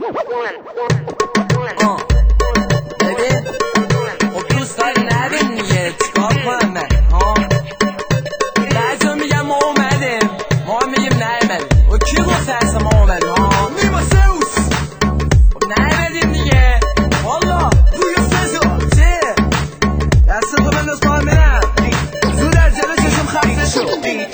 ببین خب دوست داری ندیم دیگه، چیکار کنم من؟ بعضی میگم ما اومدیم، ما میگیم نیومدیم. و کی گفته اصلا ما اومدیم؟ نیما سوس خب نیومدیم دیگه والا. روی سزا چه؟ دست تو بنداز با هم برم زود در جلو چشم خسته شد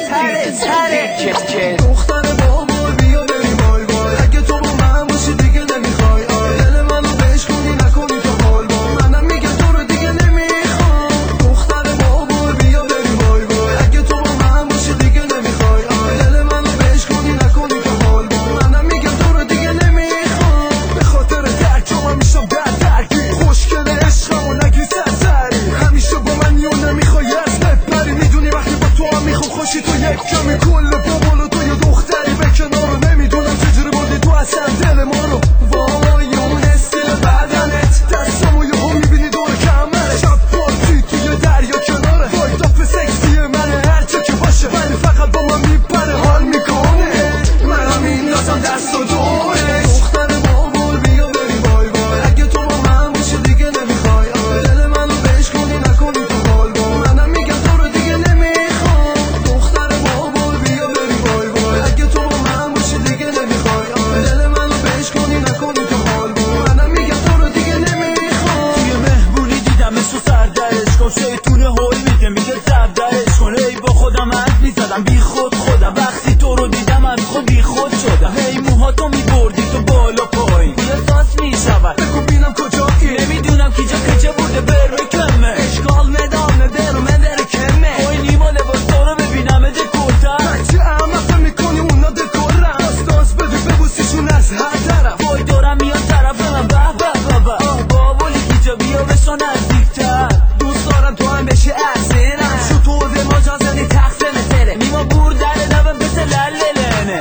تره دختر بابا بیا بریم بای بای. اگه تو با من باشی دیگه نمیخوای دل منو بهش کنی نکنی تو حال با منم میگم تو رو دیگه نمیخوام. دختر بابا بیا بریم بای بای. اگه تو با من باشی دیگه نمیخوای دل منو بهش کنی نکنی تو حال با منم میگم تو رو دیگه نمیخوام. به خاطر درک من میشم درگیر خوشگل عشقم و نگی سرسری همیشه با من یا نمیخوای از بپری میدونی وقتی با تو هم میخوام خوشی تو یک کمی کل بابالو تو یه دختری به کنار رو نمیدونم چجوری بردی تو اصلا دل ما رو وای اون استیل بدنت دستمو یهو میبینی دور کمره شب پارتی توی دریا کناره وای داف سکسی منه هرچه که باشه ولی فقط با من میپره حال میکنه منم میندازم دست و دوره دختر بابا بیا بریم بای بای. اگه تو با من باشی دیگه نمیخوای دل منو بهش کنی نکنی تو حال با منم میگم تو رو دیگه نمیخوام. دختر بابا بیا بریم بای بای. اگه تو با من باشی دیگه نمیخوای دل منو بهش کنی نکنی تو حال با منم میگم تو رو دیگه نمیخوام. توی مهمونی دیدم اسو سردرش کن شیطونه هول میده میگه زبدرش کن. ای با خودم حرف میزدم بی خود خودم وقتی تو رو دیدم از خود بی خود شدم. هی موهاتو میبردی تو بالا پایین احساس میشود بگو بینم کجایی نمیدونم کی جا کجا بوده بره کمه اشکال نداره برو من بره کمه. اوی نیما لباس تو رو ببینم اده کلتر چه احمقه میکنی اونا دکورم داستانس بدی ببوسیشون از هر طرف وای دارم میان طرف من به به به به بابولی کی جا بیا بشو نزدیکتر. دوست دارم تو هم بشه احسنم شطور به مجازنی تخت مثله نیما بور در لبم مثل لللنه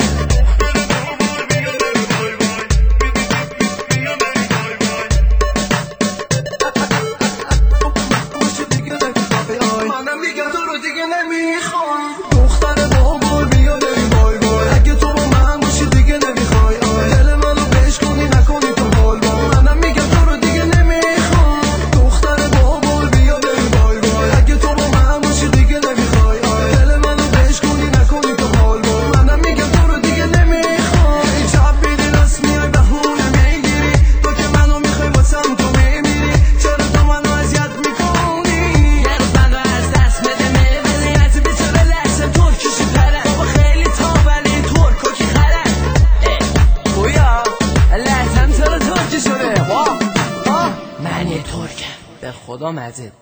منم میگم تو رو دیگه نمیخوام. دختر بابا بیا بریم بای بای. اگه تو با من باشی دیگه نمیخوای دل منو بهش کنی نکنی تو حال با منم میگم تو رو دیگه نمیخوام. دختر بابا بیا بریم بای بای. اگه تو با من باشی دیگه نمیخوای دل منو بهش کنی نکنی تو حال با منم میگم تو رو دیگه نمیخوام. این شب بیدی راست میای بهونه میگیری تو که منو میخوای واسم تو میمیری چرا تو منو اذیت میکنی یه روز منو از دست بده میبینی از بیچاره لحظه ترکیشی پرن بابا خیلی تابلی ترکو کی خرن گویا لحظم چرا ترکی شده من یه ترکم به خدا مزید